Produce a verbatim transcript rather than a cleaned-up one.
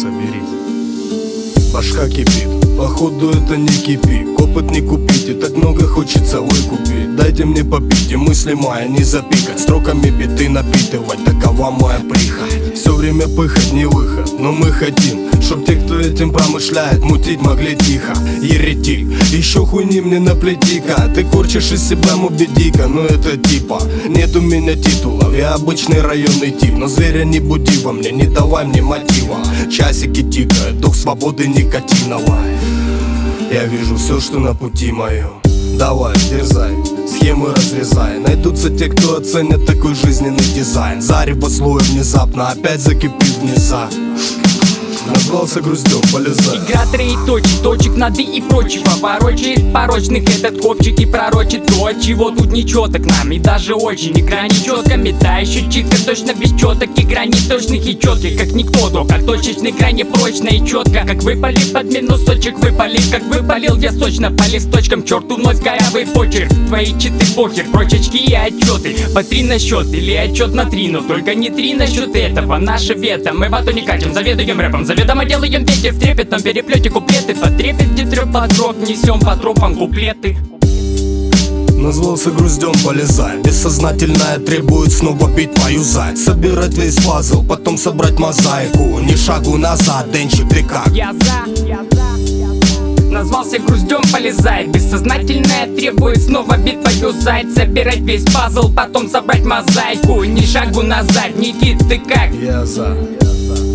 соберись. Башка кипит, походу это не кипит. Опыт не купить, и так много хочется выкупить. Дайте мне попить, и мысли мои не запикать. Строками биты напитывать, такова моя прихоть. Все время пыхать не выход, но мы хотим, чтоб те, кто этим промышляет, мутить могли тихо. Еретик, еще хуйни мне наплети-ка. Ты корчишь из себя мубедика, но это типа нет у меня титулов, я обычный районный тип. Но зверя не буди во мне, не давай мне мотива. Часики тикают, дух свободы никотиновой. Я вижу все, что на пути моем. Давай, дерзай, схемы разрезай. Найдутся те, кто оценят такой жизненный дизайн. Зарев по слою внезапно опять закипит вниза. Назвался груздем, полезай. Игра троеточий, точек на «ды» и прочего. Порочит порочных этот копчик и пророчит то, чего тут ничего так нам. И даже очень игра нечетко, мета еще читка, точно без четок. Игра не точных и четких, как никто, то как точечный крайне прочно и четко. Как выпалил под минусочек, выпалил, как выпалил я сочно по листочкам. Черту вновь корявый почерк, твои читы похер, прочь очки и отчеты. По три на счет или отчет на три, но только не три на счет этого. Наше вето, мы в ато не катим, заведуем рэпом. Заведомо делаем ветер в трепетном переплете куплеты. По трепете трёподроб, несем по тропам куплеты. Назвался груздем, полезай. Бессознательное требует снова бить, поюзать. Собирать весь пазл, потом собрать мозаику. Ни шагу назад, денчик, ты как? Я за, я за, я за. Назвался груздем, полезает. Бессознательное требует снова бит, поюзать. Собирать весь пазл, потом собрать мозаику. Ни шагу назад, Никит, ты как? Я за, я за.